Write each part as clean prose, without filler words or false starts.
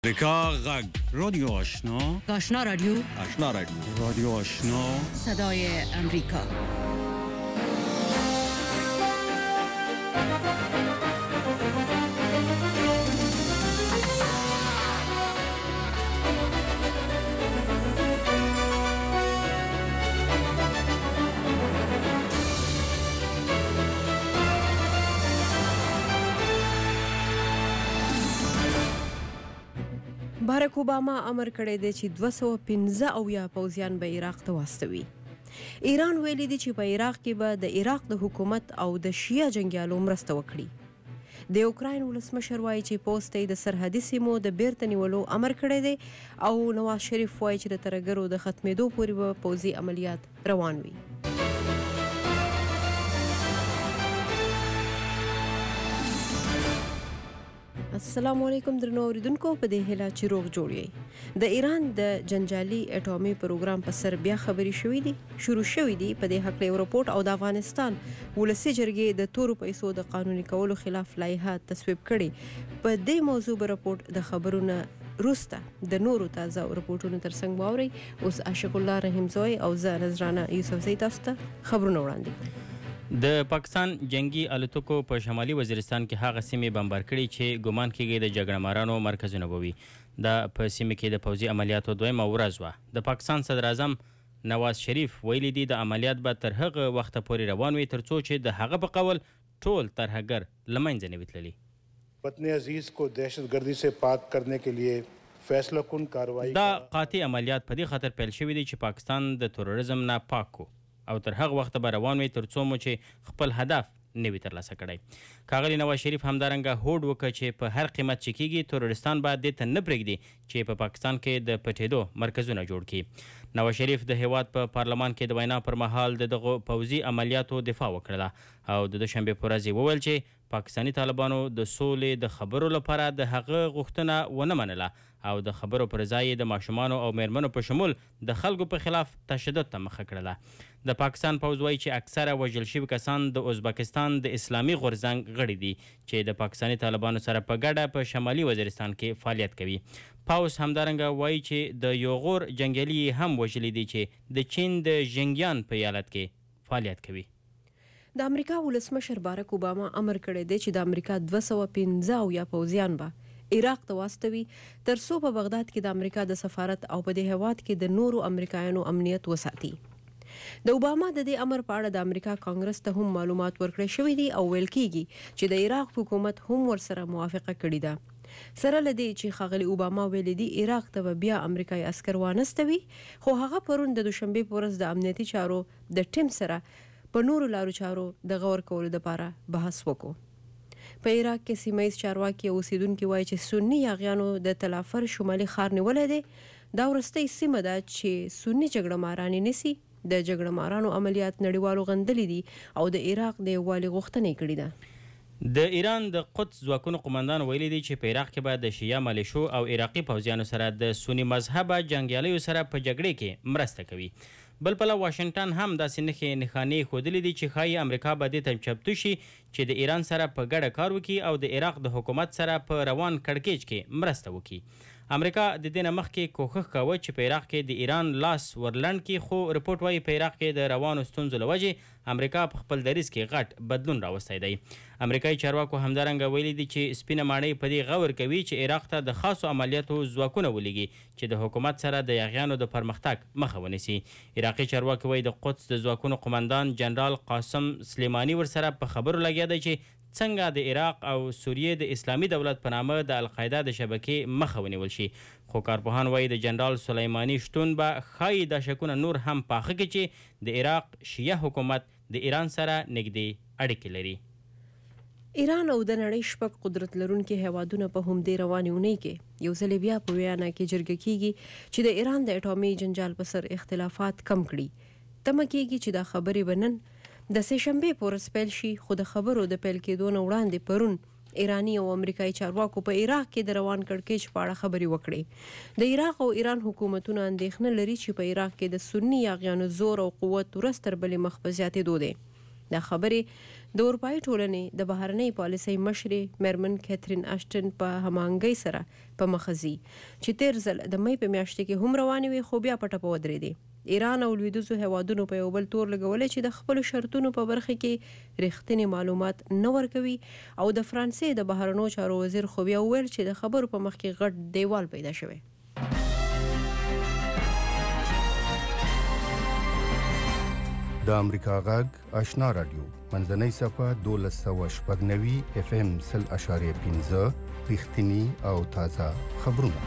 امریکا غږ رادیو آشنا آشنا رادیو رادیو آشنا صدای امریکا. بارک اوباما امر کړی دی چې 215 پوځیان به عراق ته واستوي. ایران ویلي دی چې په عراق کې به د عراق د حکومت او د شیعه جنګیالو مرسته وکړي. د اوکراین ولسمشر وایي چې پوځ ته د سرحدي سیمو د بیرته نیولو امر کړی دی او نواز شریف وایي چې د ترهګرو د ختمېدو پورې به پوځي عملیات روان وي. السلام علیکم درنو اوریدونکو، په دې هیله چې روغ جوړ یې. د ایران د جنجالي اټومي پروګرام په سر بیا خبرې شروع شوې دي. په دې حق له رپورټ او د افغانستان ولسي جرګې د تورو پیسو د قانوني کولو خلاف لایحه تصویب کړي. په دې موضوع به رپورټ د خبرونه روسته د نورو تازه رپورټونو ترڅنګ واوري. اوس عاشق الله رحیمزوی او زه نذرانه یوسفزۍ تاسو ته خبرونه وړاندې کوم. د پاکستان جنگي الوتکو په شمالي وزیرستان کې هغه سیمې بمبار کړي چې ګمان کېږي د جګړه مارانو مرکزونه وي. دا په سیمه کې د پوځي عملیاتو دویمه ورځ وه. د پاکستان صدر اعظم نواز شریف ویلي دی د عملیات به تر هغه وخته پورې روان وي ترڅو چې د هغه په قول ټول ترهګر له منځه نه وي تللي. وطن عزیز کو دهشتگردی سے پاک کرنے کے لیے فیصله کن کاروائی دا قاطع عملیات په دې خاطر پیل شوي دي چې پاکستان د تروریزم نه پاک کو او تر هغه وخت به روان وي ترڅو مو چې خپل هدف نه وي ترلاسه کړی. ښاغلي نواز شریف همدارنګه هوډ وکړ چې په هر قیمت چې کیږي تروریستان باید دې ته نه پرېږدي چې په پاکستان کې د پټېدو مرکزونه جوړ کړي. نواز شریف د هیواد په پارلمان کې د وینا پر مهال دغه پوځي عملیاتو دفاع وکړه او د دوشنبې په ورځ وویل چې پاکستاني طالبانو د سولې د خبرو لپاره د هغه غوښتنه ونه منله او د خبرو پر ځای د ماشومانو او میرمنو په شمول د خلکو په خلاف تشدد ته مخه کړله. د پاکستان پوځ وایي چې اکثره وژل شوي کسان د ازبکستان د اسلامي غورځنګ غړي دي چې د پاکستاني طالبانو سره په ګډه په شمالي وزیرستان کې فعالیت کوي. پوځ همدارنګه وایي چې د یوغور جنګیالي هم وژلي دي چې د چین د ژنګیان په ایالت کې فعالیت کوي. د امریکا ولسمشر بارک اوباما امر کړی دی چې د امریکا 215 پوځیان به عراق ته واستوي ترڅو په بغداد کې د امریکا د سفارت او په دې هیواد کې د نورو امریکایانو امنیت وساتي. د اوباما د دې امر په اړه د امریکا کانګرس ته هم معلومات ورکړی شوي دي او ویل کیږي چې د عراق حکومت هم ورسره موافقه کړې ده. سره له دې چې ښاغلي اوباما ویلي دي عراق ته بیا امریکایي عسکر وانستوي، خو هغه پرون د دوشنبې په ورځ د امنیتي چارو د ټیم سره په نورو لارو چارو د غور کولو لپاره بحث وکړو. په عراق کې سیمه ییز چارواکي او اوسیدونکي وایي چې سني یاغیانو د تلافر شمالي ښار نیولی دی. دا وروستۍ سیمه ده چې سني جګړه مارانې نیسي. د جګړه مارانو عملیات نړیوالو غندلي دي او د عراق د یووالي غوښتنه یې کړې ده. د ایران د قدس ځواکونو قماندان ویلي دی چې په عراق کې به د شیعه ملیشو او عراقي پوځیانو سره د سني مذهبه جنګیالیو سره په جګړې کې مرسته کوي. بل پله واشنګټن هم داسې نښانې ښودلې دي چې ښایي امریکا به دې ته چمتو شي چې د ایران سره په ګډه کار وکړي او د عراق د حکومت سره په روان کړکېچ کې مرسته وکړي. امریکا د دې نه مخکې کوښښ کاوه چې په عراق کې د ایران لاس ورلنډ کړي، خو رپورټ وایي په عراق کې د روانو ستونزو له وجې امریکا په خپل دریځ کې غټ بدلون راوستی دی. امریکایي چارواکو همدارنګه ویلي دي چې سپینه ماڼۍ په دې غور کوي چې عراق ته د خاصو عملیاتو ځواکونه ولیږي چې د حکومت سره د یاغیانو د پرمختګ مخه ونیسي. عراقي چارواکي وایي د قدس د ځواکونو قماندان جنرال قاسم سلیماني ورسره په خبرو لګیا دی چې څنګه د عراق او سوریې د اسلامي دولت په نامه د القاعده د شبکې مخه ونیول شي. خو کارپوهان وایي د جنرال سلیماني شتون به ښایي دا شکونه نور هم پاخه کړي چې د عراق شیعه حکومت د ایران سره نږدې اړیکې لري. ایران او د نړۍ شپږ قدرت لرونکي هیوادونه په همدې روانې اونۍ کې یو ځل بیا په ویانا کې جرګه کیږي چې د ایران د اټومي جنجال په سر اختلافات کم کړي. تمه کیږي چې دا خبرې به نن د سه شنبې په ورځ پیل شي، خو د خبرو د پیل کېدو نه وړاندې پرون ایرانی او امریکایي چارواکو په عراق کې د روان کړکېچ په اړه خبرې وکړې. د عراق او ایران حکومتونه اندېښنه لري چې په عراق کې د سني یاغیانو زور او قوت ورځ تر بلې مخ په زیاتېدو دی. دا خبرې د اروپایي ټولنې د بهرنۍ پالیسۍ مشرې میرمن کیترین اشټن په هماهنګۍ سره په مخه ځي چې تیر ځل د مۍ په میاشت کې هم روانې وي خو بیا پټه په ودرېدې. ایران او لویدیځو هیوادونو په یو بل تور لګولې چې د خپلو شرطونو په برخه کې رښتینی معلومات نه ورکوي او د فرانسې د بهرنیو چارو وزیر خو بیا وویل چې د خبرو په مخ کې غټ دیوال پیدا شوی. د امریکا غږ آشنا رادیو منځنۍ صفه 1290 FM 0.5 رښتینی او تازه خبرونه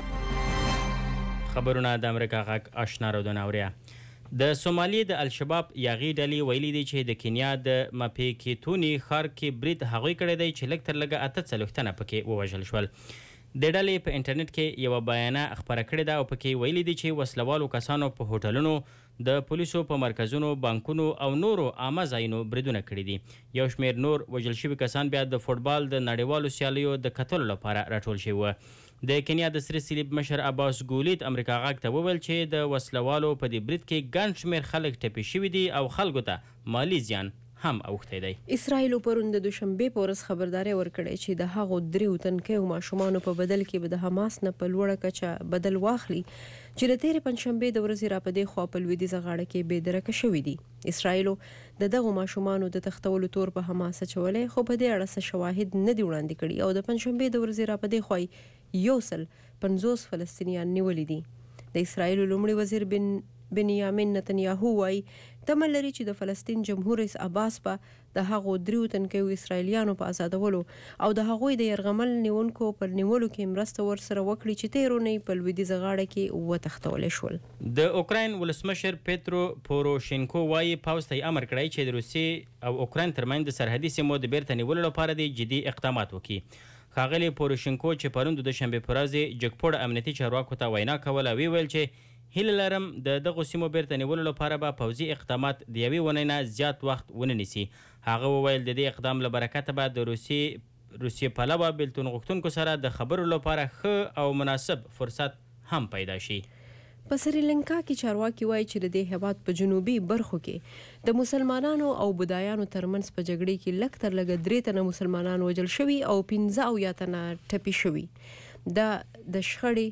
د امریکا غږ آشنا رادیو ناوریا. د سومالي د الشباب یاغي ډلې ویلي دي چې د کینیا د ماپیکیتونی ښار کې برید هغوی کړی دی چې لږ تر لږه 48 تنه پکې ووژل شول. د ډلې په انټرنیټ کې یو بیانیه خپره کړې ده او پکې ویلي دي چې وسلوالو کسانو په هوټلونو، د پولیسو په مرکزونو، بانکونو او نورو عامه ځایونو بریدونه کړي دي. یو شمېر نور وژل شوي کسان بیا د فوټبال د نړیوالو سیالیو د کتلو لپاره راټول شوي وو. د کینیا د سره صلیب مشر عباس ګولید امریکا غږ ته وویل چې د وسلوالو په دې برید کې ګڼ شمېر خلک ټپي شوي دي او خلکو ته مالي زیان هم اوښتی دی. اسرائیل پرون د دوشنبه په ورځ خبرداري ورکړې چې د هغو دریو تنکیو ماشومانو په بدل کې به د حماس نه په لوړه کچه بدل واخلي چې د تېرې پنځشنبې د ورځې راپدې خوا په لویدیځه غاړه کې بې درکه شوي دي. اسرائیل د دغو ماشومانو د تختولو تور په حماس اچولی خو په دې اړه څه شواهد نه دي وړاندې کړي او د پنځشنبې د ورځې راپدې خوا 150 فلسطینیان نیولي دي. د اسرائیل لومړي وزیر بنیامین نتنیاهو وایي تمه لري چې د فلسطین جمهور رئیس عباس په د هغو دریو تنکیو اسرائیلیانو په آزادولو او د هغوی د یرغمل نیونکو پر نیولو کې مرسته ورسره وکړي چې تېر اونۍ په لویدیځه غاړه کې وتښتولی شول. د اوکراین ولسمشر پیترو پوروشینکو وایي پوځ ته امر کړی چې د روسیې او اوکراین ترمنځ د سرحدي سیمو د بیرته نیولو لپاره د جدي اقدامات وکړي. ښاغلي پوروشینکو چې پرون د دوشنبې په ورځ جګپوړ امنیتي چارواکو ته وینا کوله ویل چې هیله لرم د دغو سیمو بیرته نیولو لپاره به پوځي اقدامات د یوې ونې نه زیات وخت ونه نیسي. هغه وویل د دې اقدام له برکته به د روسیې پلوه بیلتون غوښتونکو سره د خبرو لپاره ښه او مناسب فرصت هم پیدا شي. په سریلانکا کې چارواکي وایي چې د دې هېواد په جنوبي برخو کې د مسلمانانو او بودایانو ترمنځ په جګړې کې لږ تر لږه 3 تنه مسلمانان وژل شوي او 15 تنه ټپي شوي. دا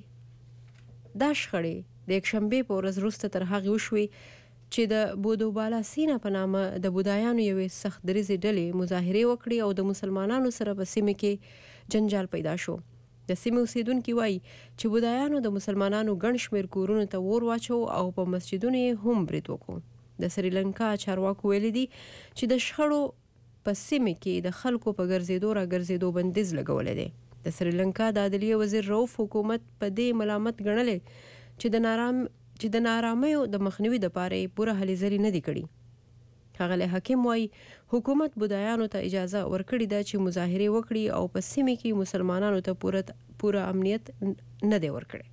شخړې د یکشنبې په ورځ وروسته تر هغې وشوې چې د بودوبالا سینا په نامه د بودایانو یوې سخت دریځې ډلې مظاهرې وکړي او د مسلمانانو سره په سیمه کې جنجال پیدا شو. د سیمې اوسیدونکي وایي چې بودایانو د مسلمانانو ګڼ شمېر کورونو ته اور واچو او په مسجدونو یې هم برید وکړو. د سریلانکا چارواکو ویلي دي چې د شخړو په سیمه کې د خلکو په ګرځېدو را ګرځېدو بندیز لګولی دی. د سریلانکا د عدلیې وزیر رؤف حکومت په دې ملامت ګڼلی چې د نارامیو د مخنیوي دپاره یې پوره هلې ځلې نه دي کړي. ښاغلی حکیم وایي حکومت بودایانو ته اجازه ورکړې ده چې مظاهرې وکړي او په سیمه کې مسلمانانو ته پوره امنیت نه دی ورکړی.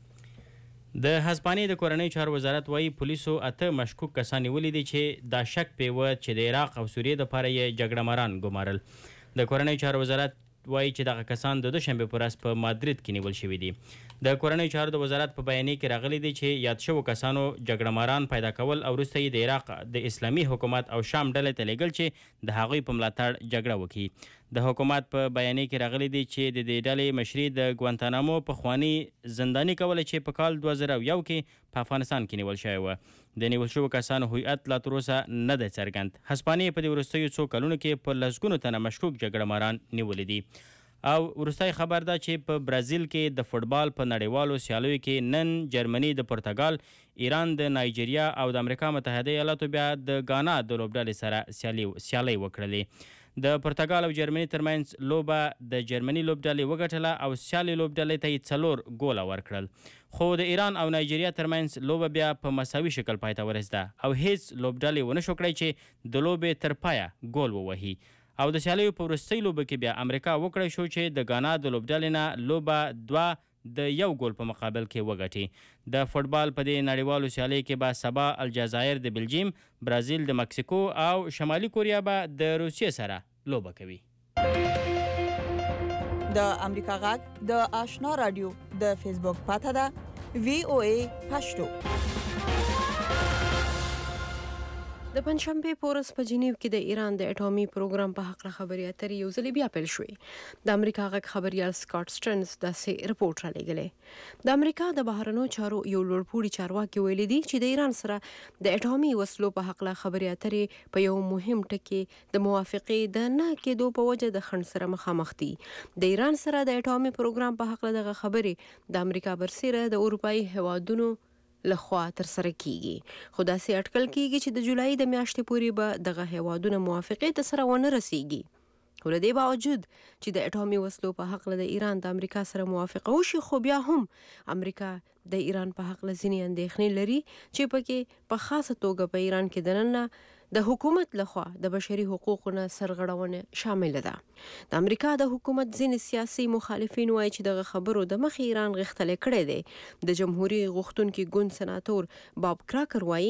د هسپانیې د کورنۍ چارو وزارت وایي پولیسو 8 مشکوک کسان نیولي دي چې دا شک پې و چې د عراق او سوریې دپاره یې جګړه ماران ګمارل. د کورنۍ چارو وزارت وایي چې دغه کسان د دوشنبې په ورځ په مادرید کې نیول شوي دي. د کورنۍ چارو د وزارت په بیانیه کې راغلی دی چې یاد شوو کسانو جګړه ماران پیدا کول او وروسته یې د عراق د اسلامي حکومت او شام ډلې ته لیږل چې د هغوی په ملاتړ جګړه وکړي. د حکومت په بیانیه کې راغلی دی چې د دې ډلې مشري د ګوانتانامو پخواني زنداني کوله چې په کال 2001 کې په افغانستان کې نیول شوی و. د نیول شوو کسانو هویت لا تر اوسه نه دی څرګند. هسپانیې په دې وروستیو څو کلونو کې په لسګونو تنه مشکوک جګړه ماران نیولي دي. او وروستی خبر ده چې په برازیل کې د فوټبال په نړیوالو سیالیو کې نن جرمني د پرتګال، ایران د نایجیریا او د امریکا متحده ایالاتو بیا د غانا د لوبډلې سره سیالۍ وکړلې. د پرتګال او جرمني ترمنځ لوبه د جرمني لوبډلې وګټله او سیالۍ لوبډلې ته یې 4 ګوله ورکړل. خو د ایران او نایجیریا ترمنځ لوبه بیا په مساوي شکل پای ته ورسېده او هیڅ لوبډلې ونه شو کړی چې د لوبې تر پایه ګول ووهي. او د سیالیو په وروستۍ لوبه کې بیا امریکا وکړی شو چې د غانا د لوبډلې نه لوبه 2 د 1 ګول په مقابل کې وګټي. د فوټبال په دې نړیوالو سیالیو کې به سبا الجزایر د بلجیم، برازیل د مکسیکو او شمالي کوریا به د روسیې سره لوبه کوي. د امریکا غږ د آشنا رادیو د فیسبوک پاته ده VOA پښتو. د پنځشنبه په ورځ په جنیو کې د ایران د اټومي پروګرام په حق خبري اترې یو ځل بیا پیل شوې. د امریکا غږ خبريال سکاټ سټرنز داسې رپورټ را لګلې. د امریکا د بهرنیو چارو یو لوړپوړي چارواکي ویلي دي چې د ایران سره د اټومي وسلو په حق خبري اترې په یو مهم ټکي د موافقې د نه کېدو په وجه د خنډ سره مخامخ دي. د ایران سره د اټومي پروګرام په حق دغه خبري د امریکا برسره د اروپאי هوادونو لخوا تر سره کیږي. خو داسې اټکل کیږي چې د جولای د میاشتې پورې به دغه هیوادونه موافقې ته سره ونه رسیږي. خو له دې باوجود چې د اټومي وسلو په حق د ایران د امریکا سره موافقه وشي، خو بیا هم امریکا د ایران په حق ځینې اندېښنې لري چې پکې په خاصه توګه په ایران کې دننه د حکومت لخوا د بشري حقوقو سرغړونه شامل ده. د امریکا د حکومت ځینې سیاسي مخالفین وایي چې دغه خبرو د مخ ایران غښتلې کړې ده. د جمهوریت غوښتونکي ګوند سناتور باب کراکر وایي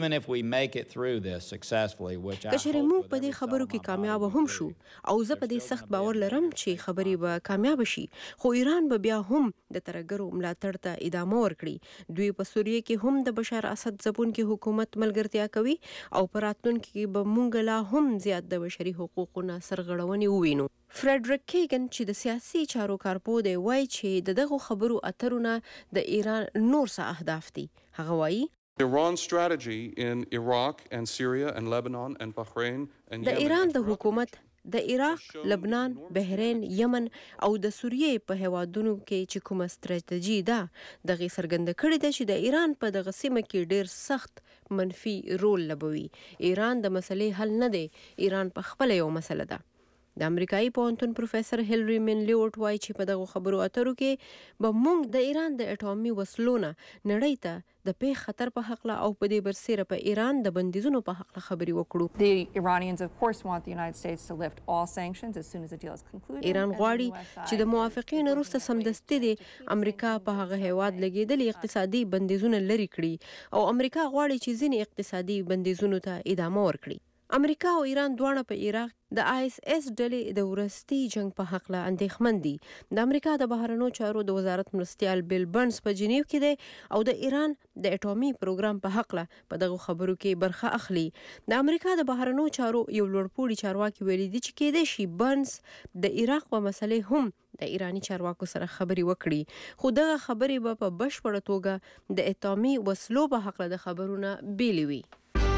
کچېرې موږ په دې خبرو کې کامیاب هم شو او زه په دې سخت باور لرم چې خبرې به کامیاب شي، خو ایران به بیا هم د ترګرو ملاتړ ته ادامه ورکړي. دوی په سوریه کې هم د بشار اسد ځپونکي حکومت ملګرتیا کوي او په راتلونکي به موږ لا هم زیات د بشري حقوقو سرغړونې ووینو. فریډریک کیګن چې د سیاسي چارو کارپوه دی وایي چې دغه خبرو اترونه د ایران نور څه اهداف دي. هغه وایي Iran's strategy in Iraq and Syria and Lebanon and Bahrain and د ایران د حکومت د عراق، لبنان، بحرین، یمن او د سوریې په هیوادونو کې چې کومه ستراتیژي ده دغه څرګنده کړې ده چې د ایران په دغه سیمه کې ډیر سخت منفي رول لوبوي. ایران د مسلې حل نه دی، ایران په خپل یو مسله ده. د امریکایي پوهنتون پروفیسور هیلری منلیوټ وایي چې په دغه خبرو اترو کې به موږ د ایران د اټومي وسلو نه نړۍ ته د پیښ خطر په حق او په دې برسره په ایران د بندیزونو په حق خبري وکړو. The Iranians of course want the United States to lift all sanctions as soon as the deal is concluded. ایران غواړي چې د موافقین وروسته سمدستي د امریکا په هغه هیواد لګیدلي اقتصادي بندیزونه لري کړي او امریکا غواړي چې ځینې اقتصادي بندیزونو ته ادامه ورکړي. امریکا او ایران دواړه په عراق د ISIS ډلې د ورستي جنگ په حق له اندېښمن دي. د امریکا د بهرنیو چارو د وزارت مرستیال بیل برنز په جنیو کې دی او د ایران د اټومي پروګرام په حق له په دغه خبرو کې برخه اخلي. د امریکا د بهرنیو چارو یو لوړپوړي چارواکي ویلي دي چې کېدای شي برنز د عراق په مسلې هم د ایرانی چارواکو سره خبري وکړي، خو دغه خبرې به په بشپړه توګه د اټومي وسلو په حق له خبرونه بیلې وي.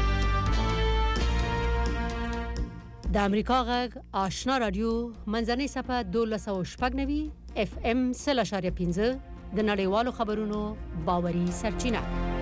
د امریکا غږ آشنا رادیو منځنۍ صفحه 1290 FM 0.15 د نړیوالو خبرونو باوري سرچینه.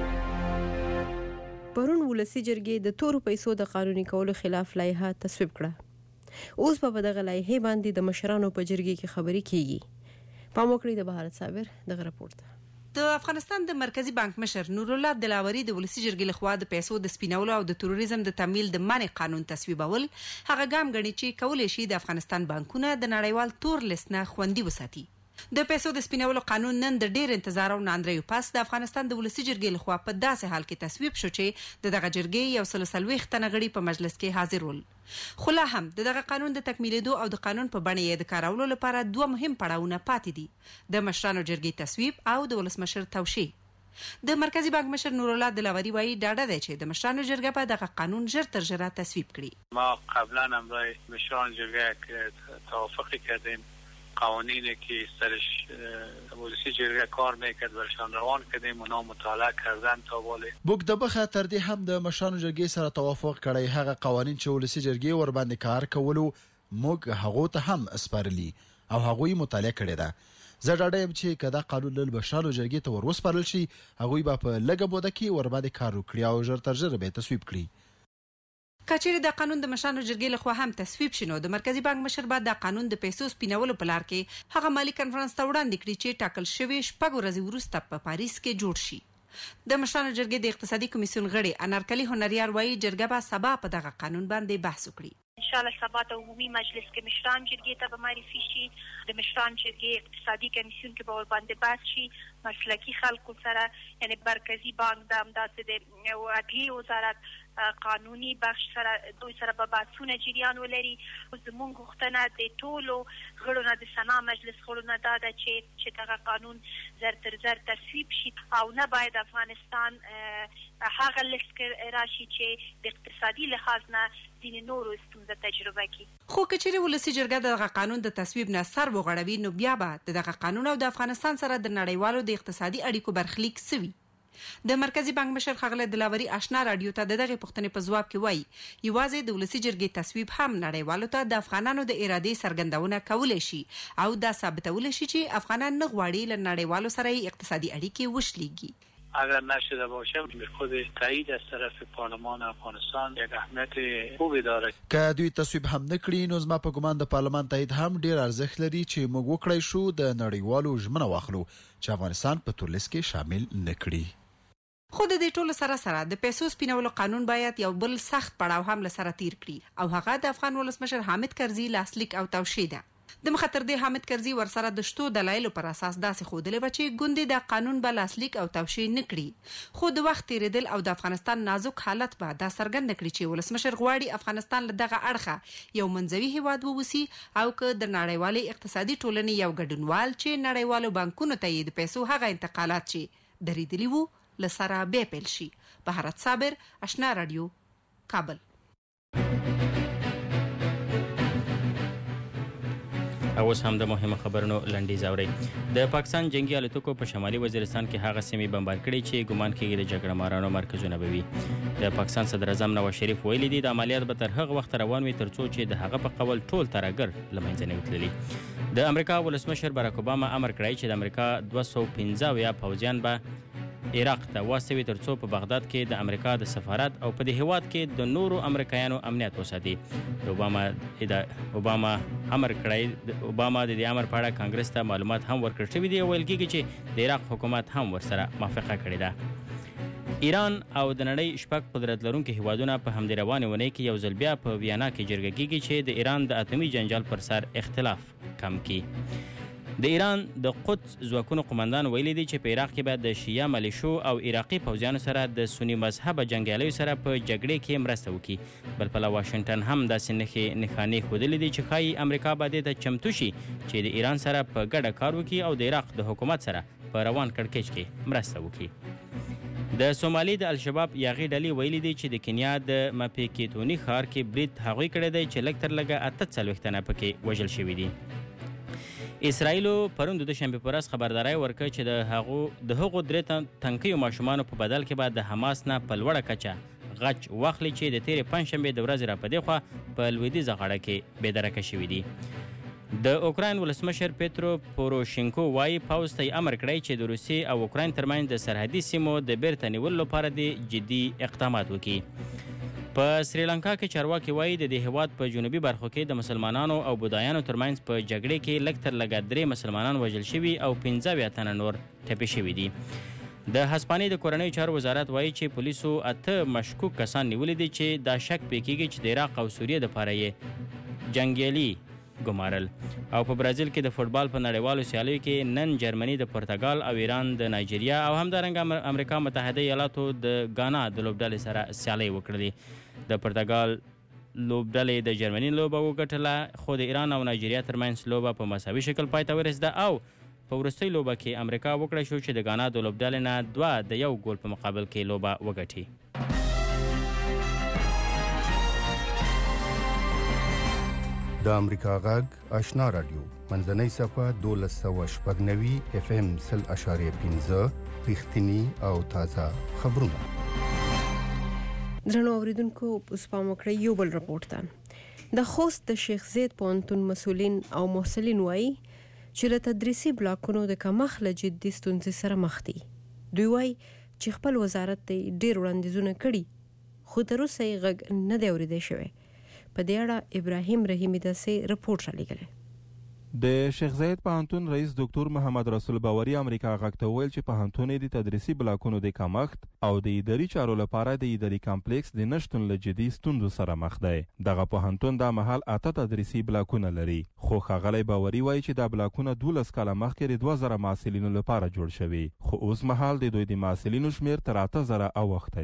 پرون ولسی جرګې د تورو پیسو د قانوني کولو خلاف لایحه تصویب کړه. اوس په دغه لایحه باندې د مشرانو په جرګې کې خبري کیږي. پام وکړئ د بهارت صابر دغه رپورت. د افغانستان د مرکزی بانک مشر نور الله دلاوري د ولسی جرګې لخوا د پیسو د سپینولو او د تروریزم د تمویل د منع قانون تصویبول هغه ګام غني چې کولای شي د افغانستان بانکونه د نړیوال تور لیست نه خوندي وساتي. د پیسو د سپینولو قانون نن د ډیر انتظار او ناندریو پاس د افغانستان د ولسی جرګې لخوا په داسې حال کې تصویب شو چې دغه جرګې یو سلسلوي ختنغړي په مجلس کې حاضر ول. خو لا هم دغه قانون د تکمیلېدو او د قانون په بڼه یې د کارولو لپاره دوه مهم پړاوونه پاتې دي: د مشرانو جرګې تصویب او د ولسمشر توشیح. د مرکزی بانک مشر نور الله دلاوري وایي ډاډه دی چې د مشرانو جرګه په دغه قانون ژر تر ژره تصویب کړي. ما قبلا هم برای مشران جرګه توافقی کردیم، قوانینی که سرش ولسی جرګه کار میکرد برشان روان کردیم، اونا مطالعه کردن تا بالا. بوک د بخه تر دې هم د مشرانو جرګې سره توافق کړی. هغه قوانین چې ولسی جرګې ور باندې کار کولو موږ هغه ته هم اسپارلی او هغه مطالعه کړی ده. زه ډاډه یم چې کدا قانون له مشرانو جرګې ته ور وسپارل شي، هغه به په لږه موده کې ور باندې کار وکړي او ژر تر ژره به تصویب کړي. کچېرې د قانون د مشرانو جرګې لخوا هم تصویب شینو د مرکزی بانک مشر بعد د قانون د پیسو سپینولو په لار کې هغه مالی کنفرانس ته وړاندې کړی چې ټاکل شوی شپږ ورځې وروسته په پاریس کې جوړ شي. د مشرانو جرګې د اقتصادي کمیسیون غړي انارکلی هنریار وایي جرګه به سبا په دغه قانون باندې بحث وکړي. ان شاء الله سبا ته عمومي مجلس کې مشران جرګې ته به معرفي شي، د مشران جرګې اقتصادي کمیسیون کې به باندې بحث شي، مسلکی خلکو سره یعنی مرکزی بانک د امداد د عدلیې وزارت قانوني بخش سره دوی سره به بحثونه جریان ولري. زموږ غوښتنه د ټولو غړو نه د سنا مجلس غړو نه دا ده چې دغه قانون زر تر زر تصویب شي او نه باید افغانستان هغه لیست کې راشي چې د اقتصادي لحاظ نه ځینې نورو ستونزه تجربه کړي. خو که چیرې ولسي جرګه دغه قانون د تصویب نه سر وغړوي نو بیا به دغه قانون او د افغانستان سره د نړیوالو د اقتصادي اړیکو برخلیک سوي. د مرکزی بانک مشر ښاغلی دلاوري آشنا رادیو ته دغه پوښتنې په ځواب کې وایي یوازې د ولسي جرګې تصویب هم نړیوالو ته د افغانانو د ارادې څرګندونه کولی شي او دا ثابتولی شي چې افغانان نه غواړي له نړیوالو سره اقتصادي اړیکې وشلیږي. اگر نشده باشه خود تایید از طرف پارلمان افغانستان یک اهمیت خوبی داره. که دوی تصویب هم نکړي نو زما په ګمان د پارلمان تایید هم ډیر ارزښت لري چې موږ وکړای شو د نړیوالو ژمنه واخلو چې افغانستان په تورلیست کې شامل نکړي. خو د دې ټولو سره د پیسو سپینولو قانون باید یو بل سخت پړاو هم لسره تیر کړي او هغه د افغان ولسمشر حامد کرزي لاسلیک او توشیح ده. د مخاطر د حامد کرزي ورسره د شتو دلایلو پر اساس داسې خودلې و چې ګوندې د قانون به لاسلیک او توشیح نکړي. خو د وخت تیریدل او د افغانستان نازک حالت به دا څرګند کړي چې ولسمشر غواړي افغانستان له دغه اړخه یو منځوي هیواد ووسی او که د نړیوالې اقتصادي ټولنې یو ګډونوال چې نړیوالو بانکونو ته یې د پیسو هغه انتقالات چې درېدلي وو لسره به پیل شي. بهارت صابر، آشنا رادیو، کابل. اوس هم د مهمه خبرونو لنډیز اورئ. د پاکستان جنگي الوتکو په شمالي وزیرستان کې هغه سیمې بمبار کړي چې ګمان کېږي د جګړه مارانو مرکزونه به وي. د پاکستان صدر اعظم نواز شریف ویلي دي د عملیات به تر هغه وخت روان وي تر څو چې د هغه په قول ټول ترهګر له منځه نه وتللي. د امریکا ولسمشر باراک اوباما امر کړی چې د امریکا 215 پوځیان به عراق ته واستوي تر څو په بغداد کې د امریکا د سفارت او په دې هیواد کې د نورو امریکایانو امنیت وساتي. اوباما امر کړی. اوباما د دې امر په اړه کانګرس ته معلومات هم ورکړل شوي دي او ویل کېږي چې د عراق حکومت هم ورسره موافقه کړې ده. ایران او د نړۍ شپږ قدرت لرونکي هیوادونه په همدې روانې اونۍ کې یو ځل بیا په ویانا کې جرګه کېږي چې د ایران د اتومي جنجال پر سر اختلاف کم کړي. د ایران د قدس ځواکونو قماندان ویلي دي چې په عراق کې باید د شیعه ملیشو او عراقي پوځیانو سره د سنی مذهبه جنګیالیو سره په جګړې کې مرسته وکړي. بل پله واشنګټن هم داسې نښانې ښودلې دي چې ښایي امریکا به دې ته چمتو شي چې د ایران سره په ګډه کار وکړي او د عراق د حکومت سره په روان کړکېچ کې مرسته وکړي. د سومالي د الشباب یاغي ډلې ویلي دي چې د کنیا د مپیکیتوني ښار کې برید هغوی کړی دی چې لږ تر لږه 48 تنه پکې وژل شوي دي. اسرائیلو پرون د دوشنبې په ورځ خبرداری ورکړه چې د هغو درې تنکیو ماشومانو په بدل کې به د حماس نه په لوړه کچه غچ واخلي چې د تیرې پنجشنبې د ورځې راپدې خوا په لویدیځه غاړه کې بېدرکه شوي دي. د اوکراین ولسمشر پیترو پوروشینکو وایي پوځ ته امر کړی چې د روسیې او اوکراین ترمنځ د سرحدي سیمو د بیرته نیولو لپاره د جدي اقدامات وکړي. په سریلانکا کې چارواکي وایي د دې هیواد په جنوبي برخو کې د مسلمانانو او بودایانو ترمنځ په جګړې کې لږ تر لږه 3 مسلمانان وژل شوي او 15 تنه نور ټپي شوي دي. د هسپانیې د کورنیو چارو وزارت وایي چې پولیسو 8 مشکوک کسان نیولي دي چې دا شک پې کېږي چې د عراق او سوریې دپاره یې جنګیالي ګمارل. او په برازیل کې د فوټبال په نړیوالو سیالیو کې نن جرمني د پرتګال او ایران د نایجیریا او همدارنګه امریکا متحده ایالاتو د غانا د لوبډلې سره سیالۍ وکړلې. د پرتګال لوبډلې د جرمني لوبه وګټله خو د ایران او نایجیریا ترمنځ لوبه په مساوي شکل پای ته ورسېده او په وروستۍ لوبه کې امریکا وکړی شو چې د غانا د لوبډلې نه 2 د 1 ګول په مقابل کې لوبه وګټي. د امریکا غږ آشنا رادیو منځنۍ صفه 1290 FM 0.5 رښتینی او تازه خبرونه. درنو اوریدونکو اوس پام وکړئ یو بل رپورټ ته. د خوست د شیخ زید پوهنتون مسؤلین او محصلین وایي چې له تدریسي بلاکونو د کمښت له جدي ستونزې سره مخ دي. دوی وایي چې خپل وزارت ته ډېر وړاندیزونه کړي خو تر اوسه یې غږ نه دی اورېدی شوی. په دې اړه ابراهیم رحیمي داسې رپورټ رالیږلی. د شیخ زید پوهنتون رئیس ډاکټر محمد رسول باوري امریکا غږ ته وویل چې پوهنتون د تدریسي بلاکونو د کمښت او د اداري چارو لپاره د اداري کمپلیکس د نشتون له جدي ستونزو سره مخ دی. دغه پوهنتون د مهال 8 تدریسي بلاکونه لري خو ښاغلی باوري وایي چې دا بلاکونه 12 کاله مخکې د 2000 محصلینو لپاره جوړ شوي خو اوس مهال د دوی د محصلینو شمیر تر 8000 اوښتی دی.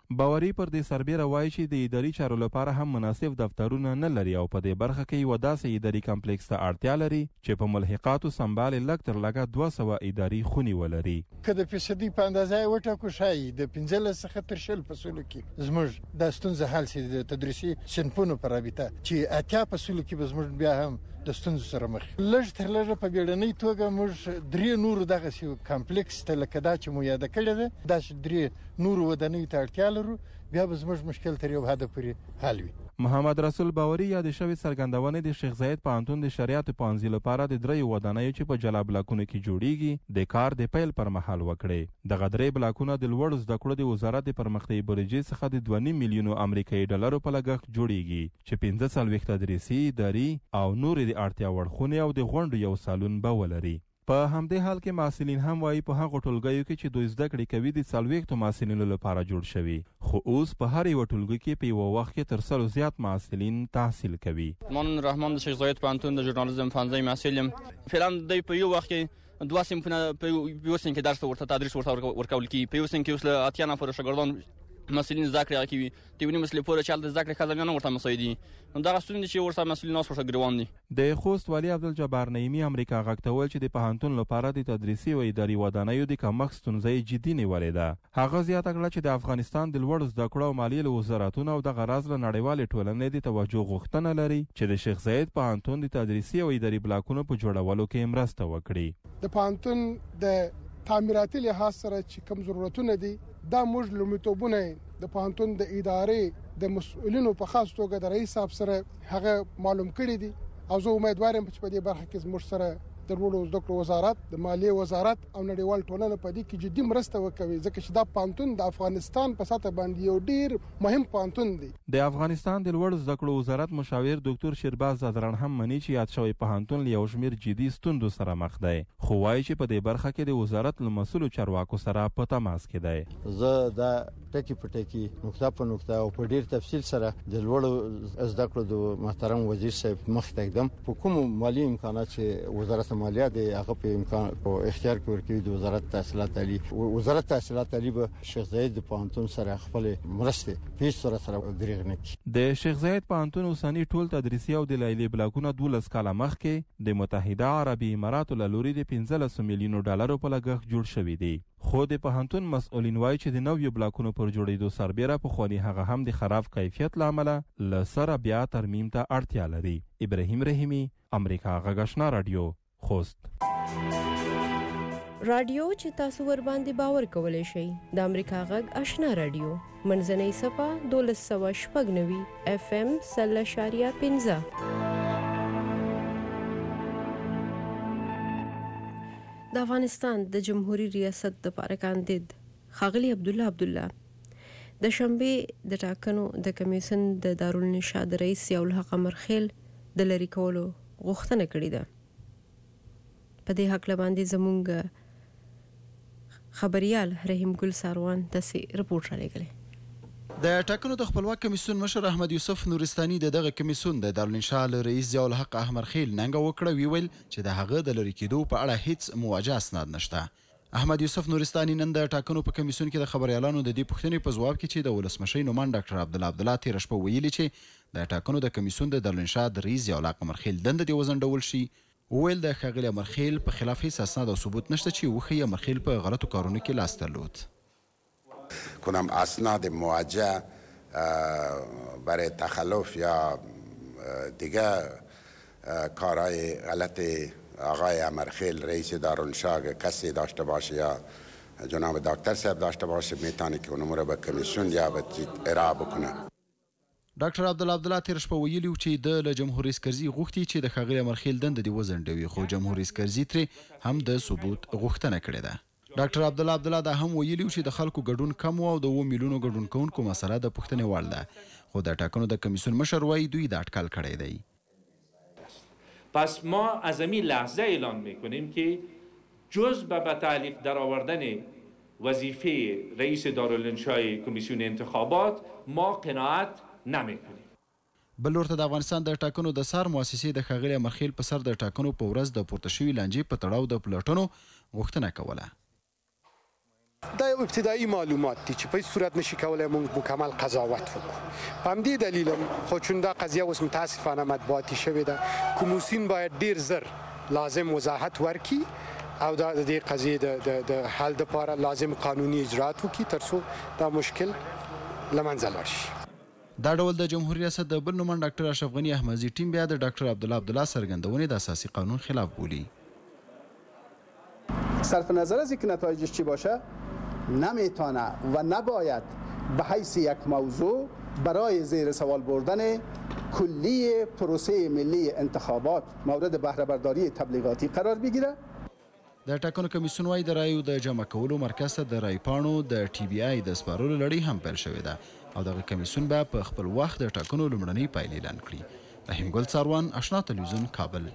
باوري پر دې سربیره وایي چې د اداري چارو لپاره هم مناسب دفترونه نه لري او په دې برخه کې یوه داسې اداري کمپلیکس ته اړتیا لري چې په ملحقاتو سمبال لږ تر لږه 200 اداري خونې ولري. که د فیصدي په اندازه یې وټاکو ښایي د 15 څخه تر 20 فصلو کې زموږ دا ستونزه حل شي د تدریسي صنفونو په رابطه چې 80 فصلو کې به زموږ بیا هم د ستونزو سره مخ لږ تر لږه په بیړنۍ توګه موږ 3 نورو دغه کمپلیکس ته لکه دا چې مو یاده کړې ده داسې 3 نورو ودانیو ته اړتیا لرو بیا به زموږ مشکل تر یو حده پورې حل وي. محمد رسول باوري یاد شوی څرګندونې د شیخ زاید پوهنتون د شریعت پوهنځي لپاره د 3 ودانیو چې په جلا بلاکونو کې جوړیږي د کار د پیل پر مهال وکړي. دغه 3 بلاکونه د لوړو زده کړو د وزارت د پرمختیایي بودیجې څخه د 2.5 میلیونو امریکایي ډالرو په لګښت جوړیږي چې 45 تدریسي اداري او نورې د اړتیا وړ خونې او د غونډو یو سالون به ولري. په همدې حال کې محصلین هم وایي په هغو ټولګیو کې چې دوی زده کړې کوي د 40 محصلینو لپاره جوړ شوي خو اوس په هر یوه ټولګي کې په یوه وخت کې تر 100 زیات محصلین تحصیل کوي. من رحمان د شیخ زاید پوهنتون د ژورنالیزم پوهنځي محصل یم. فعلا دوی په یو وخت کې 2 صنفونه په یو صنف کې درس ورته تدریس ورته ورکول کیږي. په یو صنف کې اوس له 80 نفر شاګردان مسؤلین زده کړې کوي. د ونې مسلې پورې چې د زده کړې خزانه ورته مساعدي دغه ستونزې چې ورته مسؤلین اوس ورته ګریوان دي. د خوست والي عبدالجبار نعیمي امریکا غږ ته وویل چې د پوهنتون لپاره د تدریسي او اداري ودانیو د کمښت ستونزه یې جدي نیولې ده. هغه زیاته کړه چې د افغانستان د لوړو زده کړو او مالیې له وزارتونو او دغه راز له نړیوالې ټولنې د توجه غوښتنه لري چې د شیخ زاید پوهنتون د تدریسي او اداري بلاکونو په جوړولو کې مرسته وکړي. د پوهنتون د تعمیراتي لحاظ سره چې کوم ضرورتونه دي دا موږ لومړیتوبونه د پوهنتون د ادارې د مسؤلینو په خاص توګه د رئیس صاحب سره هغه معلوم کړي دي او زه امیدوار یم چې په دې برخه کې زموږ سره د لوړو زده کړو وزارت د مالیې وزارت او نړیوال ټولنه په دې کې جدي مرسته وکوي ځکه چې دا پوهنتون د افغانستان په سطح باندې یو ډیر مهم پوهنتون دی. د افغانستان د لوړو زده کړو وزارت مشاور ډاکټر شیرباز زادران هم مني چې یاد شوی پوهنتون له یو شمېر جدي ستونزو سره مخ دی خو وایي چې په دې برخه کې د وزارت له مسؤلو چارواکو سره په تماس کې دی. زه دا ټکی په ټکی نقطه په نقطه او په ډیر تفصیل سره د لوړو زده کړو د محترم وزیر صاحب مخ ته اقدام په کوم مالی امکانات چې وزارت مالیه د هغه په امکان په اختیار کې ورکوي د وزارت تحصیلات عالی وزارت تحصیلات عالی به شیخ زاید د پوهنتون سره خپل مرسته پیش سره دریغ نه کړي. د شیخ زاید پوهنتون اوسنی ټول تدریسي او د لیلې بلاکونه 12 کاله مخکې د متحده عربي اماراتو له لوري د 15 میلیونو ډالرو په لګښت جوړ شوی دی خو د پوهنتون مسؤلین وایي چې د نویو بلاکونو پر جوړېدو سربیره پخواني هغه هم د خراب کیفیت له امله له سره بیا ترمیم ته اړتیا لري. ابراهیم رحیمي امریکا غږ آشنا رادیو خوست. رادیو چې تاسو ور باندې باور کولای شئ د امریکا غږ آشنا رادیو منځنۍ صفه 1290 FM 0.15 د افغانستان د جمهوریت ریاست د لپاره کاندید ښاغلي عبدالله د شنبې د ټاکنو د کمیسیون د دارالنشا د رئیس ضیاء الحق امرخیل د لرې کولو غوښتنه کړې ده. په دې حق باندې زموږ خبريال رحیم ګل ساروان داسې رپورټ را لګلې. د ټاکنو د خپلواک کمیسیون مشر احمد یوسف نورستاني دغه کمیسیون د دارالنشا رئیس ضیاء الحق امرخیل ننګه وکړه ویل چې د هغه د لری کېدو په اړه هیڅ مواجه اسناد نشته. احمد یوسف نورستاني نن د ټاکنو په کمیسیون کې د خبريالانو د دې پوښتنې په ځواب کې چې د ولسمشر نومان ډاکټر عبدالله تیر شپه ویلي چې د ټاکنو د کمیسیون د دارالنشا د رئیس ضیاء الحق امرخیل دنده دی وزنډول شي ویل د ښاغلي امرخیل په خلاف هیڅ اسناد او ثبوت نشته چې وښيي امرخیل په غلطو کارونو کې لاس درلود. کنم اسناد موجه برای تخلف یا دیگه کارهای غلط آقای امرخیل رئیس دارالنشا کسی داشته باشه یا جناب دکتر صاحب داشته باشه میتونه که اونمو رو به کمیسیون یا به ارائه بکنه. ډاکټر عبدالله تیر شپه ویلي چې د جمهور رئیس کرزي غوښتي چې د ښاغلي امرخیل دنده دی وزنډوي خو جمهور رئیس کرزي ترې هم د ثبوت غوښتنه کړې ده. ډاکټر عبدالله دا هم ویلي چې د خلکو ګډون کم او د 2 میلیونو ګډون کوونکو مسله د پوښتنې وړ ده خو د ټاکنو د کمیسیون مشر وایي دوی دا اټکل کړی دی. پس ما از همین لحظه اعلان میکنیم که جز به تعلیق درآوردن وظیفه رئیس دارالانشای کمیسیون انتخابات ما قناعت نمیکنیم. بل ورته د افغانستان د ټاکنو د سار مؤسسې د ښاغلي امرخیل په سر د ټاکنو په ورځ د پورته شوي لانجې په تړاو د پلټنو غوښتنه کوله. د دا یو ابتدایي معلومات دي چې په هیڅ صورت نشي کولای موږ مکمل قضاوت وکړو. په همدې دلیل خو چون دا قضیه اوس متاسفانه مطبوعاتي شوې ده، کمیسیون باید ډیر زر لازم وضاحت ورکړي او دا د دې قضیې د حل لپاره لازم قانوني اجرات وکړي ترڅو دا مشکل له منځه لاړ شي. دا ډول د جمهوریت ریاست د بل نوماند ډاکټر اشرف غني احمدزي ټیم بیا د ډاکټر عبدالله څرګندونې د اساسي قانون خلاف بولي. صرف نظر از اینکه نتایجش چی باشه نمیتونه و نباید به حیث یک موضوع برای زیر سوال بردن کلی پروسه ملی انتخابات مورد بهره برداری تبلیغاتی قرار بگیره. د ټاکنو کمیسیون وايي د رایو د جمع کولو مرکز ته د رای پاڼو د ټي بي آی د سپارلو لړۍ هم پیل شوې ده او دغه کمیسیون به په خپل وخت د ټاکنو لومړنۍ پایلې اعلان کړي. رحیم ګل څاروان، آشنا تلویزیون، کابل.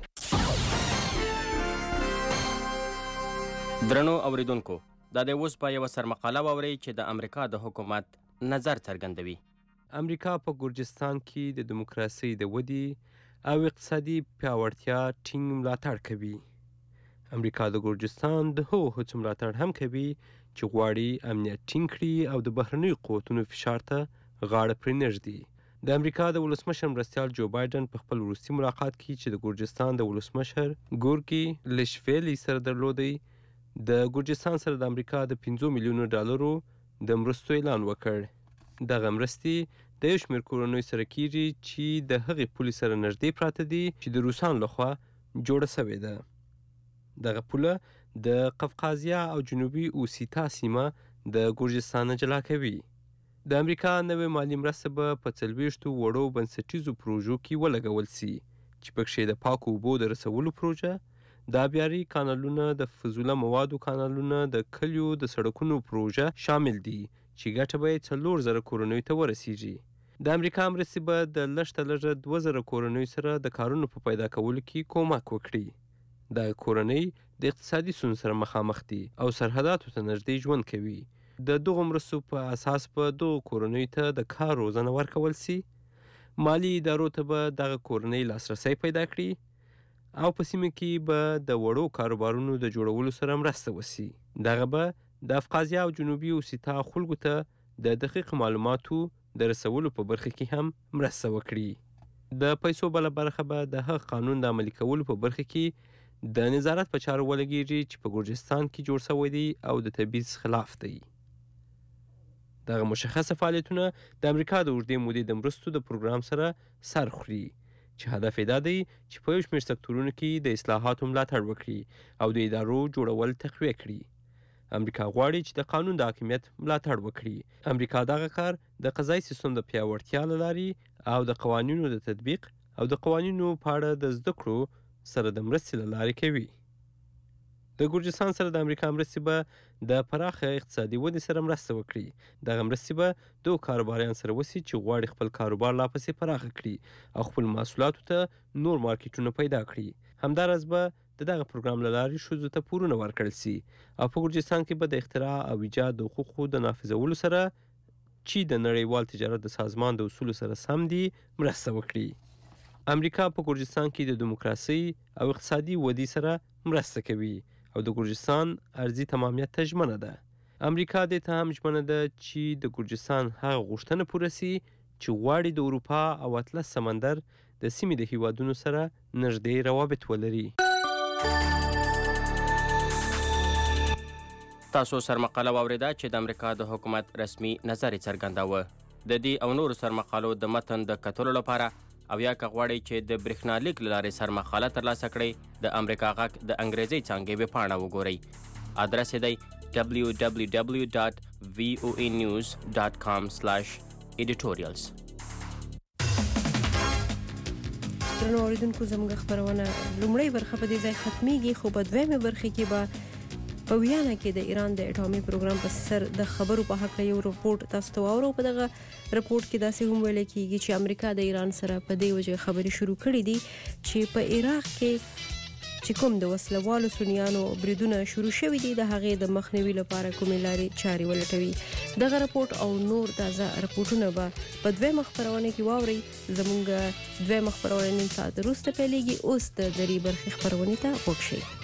درنو اوریدونکو، دا د اوس په یوه سرمقاله واورئ چې د امریکا د حکومت نظر څرګندوي. امریکا په ګورجستان کې د دیموکراسۍ د ودې او اقتصادي پیاوړتیا ټینګ ملاتړ کوي. امریکا د ګورجستان د هغو هڅو ملاتړ هم کوي چې غواړي امنیت ټینګ کړي او د بهرنیو قوتونو فشار ته غاړه پرې نږدي. د امریکا د ولسمشر مرستیال جو بایدن په خپل وروستي ملاقات کې چې د ګورجستان د ولسمشر ګورګي لشفیلی سره درلودی، د ګورجستان سره د امریکا د 5 میلیونو ډالرو د مرستو اعلان وکړ. دغه مرستې د یو شمېر کورنیو سره کیږي چې د هغې پولې سره نږدې پراته دي چې د روسانو لخوا جوړه سوې ده. دغه پوله د قفقازیا او جنوبي اوسیتا سیمه د ګورجستان نه جلا کوي. د امریکا نوې مالي مرسته به په 40 وړو بنسټیزو پروژو کې ولګول سي چې پکښې د پاکو اوبو د رسولو پروژه، د آبیاري کانالونه، د فضوله موادو کانالونه، د کلیو د سړکونو پروژه شامل دي چې ګټه به یې 4000 کورنیو ته ورسیږي. د امریکا مرستې به د لږ تر لږه 2000 کورنیو سره د کارونو په پیدا کولو کې کومک وکړي. د کورنۍ د اقتصادي ستونزو سره مخامخ دي او سرحداتو ته نږدې ژوند کوي. د دغو مرستو په اساس به دغو کورنیو ته د کار روزنه ورکول سي. مالي ادارو ته به دغه کورنۍ لاسرسی پیدا کړي او په سیمه کې به د وړو کاروبارونو د جوړولو سره مرسته وسي. دغه به د افقازیا او جنوبي اوسیتا خلکو ته د دقیق معلوماتو د رسولو په برخه کې هم مرسته وکړي. د پیسو بله برخه به د هغه قانون د عملي کولو په برخه کې د نظارت په چارو ولګیږي چې په ګورجستان کې جوړ شوی دی او د تبعیض خلاف دی. دغه مشخصه فعالیتونه د امریکا د اوږدې مودې د مرستو د پروګرام سره سر خوري چې هدف یې دا دی چې په یو شمېر سکتورونو کې د اصلاحاتو ملاتړ وکړي او د ادارو جوړول تقویه کړي. امریکا غواړي چې د قانون د حاکمیت ملاتړ وکړي. امریکا دغه کار د قضایي سیستم د پیاوړتیا له لارې او د قوانینو د تطبیق او د قوانینو په اړه د زده کړو سره د مرستې له لارې کوي. د ګورجستان سره د امریکا مرستې به د پراخه اقتصادي ودې سره مرسته وکړي. دغه مرستې به دو کاروباریان سره وسي چې غواړي خپل کاروبار لا پسې پراخه کړي او خپل محصولاتو ته نور مارکیټونه پیدا کړي. همداراز به د دغه پروګرام له لارې ښځو ته پورونه ورکړل سي او په ګورجستان کې به د اختراع او ایجاد د حقوقو د نافذولو سره چې د نړیوال تجارت د سازمان د اصولو سره سم دي مرسته وکړي. امریکا په ګورجستان کې د دیموکراسۍ او اقتصادي ودې سره مرسته کوي او د ګورجستان ارضي تمامیت ته ژمنه ده. امریکا دې ته هم ژمنه ده چې د ګورجستان هغه غوښتنه پوره سي چې غواړي د اروپا او اطلس سمندر د سیمې د هیوادونو سره نږدې روابط ولري. تاسو سرمقاله واورېده چې د امریکا د حکومت رسمي نظر یې څرګنداوه. د دې او نورو سرمقالو د متن د کتلو لپاره او یا که غواړئ چې د برېښنالیک له لارې سرمقاله ترلاسه کړئ د امریکا غږ د انګریزۍ څانګې ویبپاڼه وګورئ. ادرس یې دی www.voanews.com/editorials. درنو اوریدونکو، زموږ خپرونه لومړۍ برخه په دې ځای ختمیږي، خو په دویمه برخه کې به په ویانا کې د ایران د اټومي پروګرام په سر د خبرو په حق یو رپورټ تاسو ته واورو. په دغه رپورټ کې داسې هم ویل کېږي چې امریکا د ایران سره په دې وجه خبرې شروع کړې دي چې په عراق کې چې کوم د وسلوالو سنیانو بریدونه شروع شوي دي د هغې د مخنیوي لپاره کومې لارې چارې ولټوي. دغه رپورټ او نور تازه رپورټونه به په دویمه خپرونه کې واورئ. زموږ دویمه خپرونه نیم ساعت وروسته پیلېږي. اوس د درې برخې خپرونې ته غوږ شئ.